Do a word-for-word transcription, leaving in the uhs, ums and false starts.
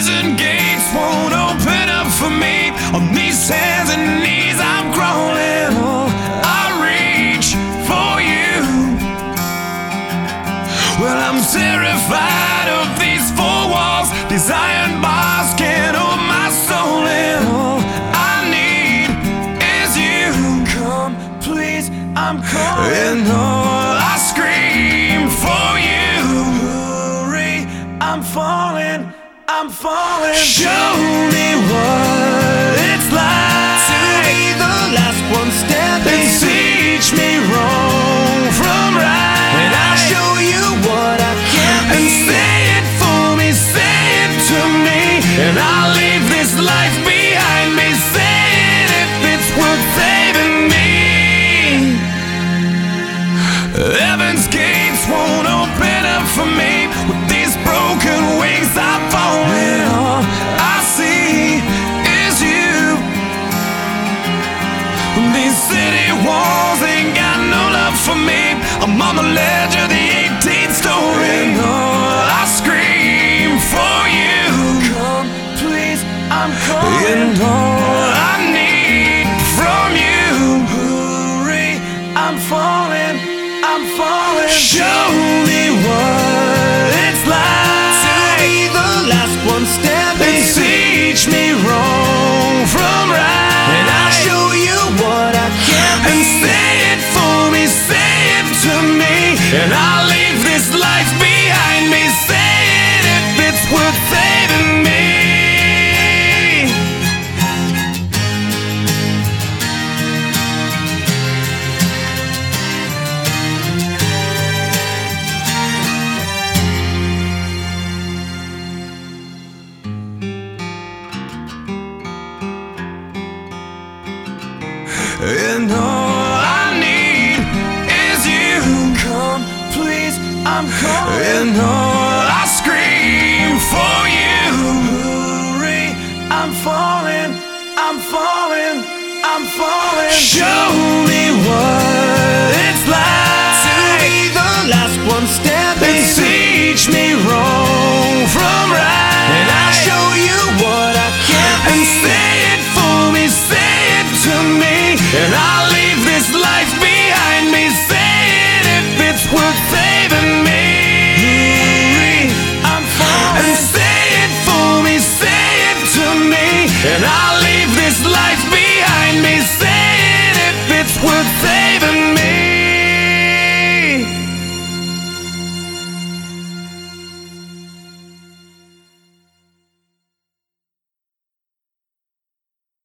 prison gates won't open up for me. On these hands and knees I'm crawling. I reach for you. Well, I'm terrified of these four walls. These iron bars can't hold my soul in. All I need is you. Come, please, I'm calling. And all I scream for you. Hurry, I'm falling, I'm falling. Show me what it's like to be the last one standing. And teach me wrong from right. And I'll show you what I can't be. And say it for me, say it to me. And I'll leave this life behind me. Say it if it's worth saving me. Heaven's gates won't open up for me. With these broken wings I'm falling. All I see is you. These city walls ain't got no love for me. I'm on the ledge of the eighteenth story. And all I scream for you. Come, please, I'm calling. And all I need from you. Hurry, I'm falling, I'm falling. Show me what it's like to be the last one standing. And teach me wrong from right. And I'll show you what I can't be. And say it for me, say it to me. And I'll leave this life behind me. Say it if it's worth saving me. And all I need is you. Come, please, I'm calling. And all I scream for you. Hurry, I'm falling, I'm falling, I'm falling. Show me what it's like to be the last one standing. And teach me wrong from right. And I'll show you what I can't be. And say it for me, say it to me. And I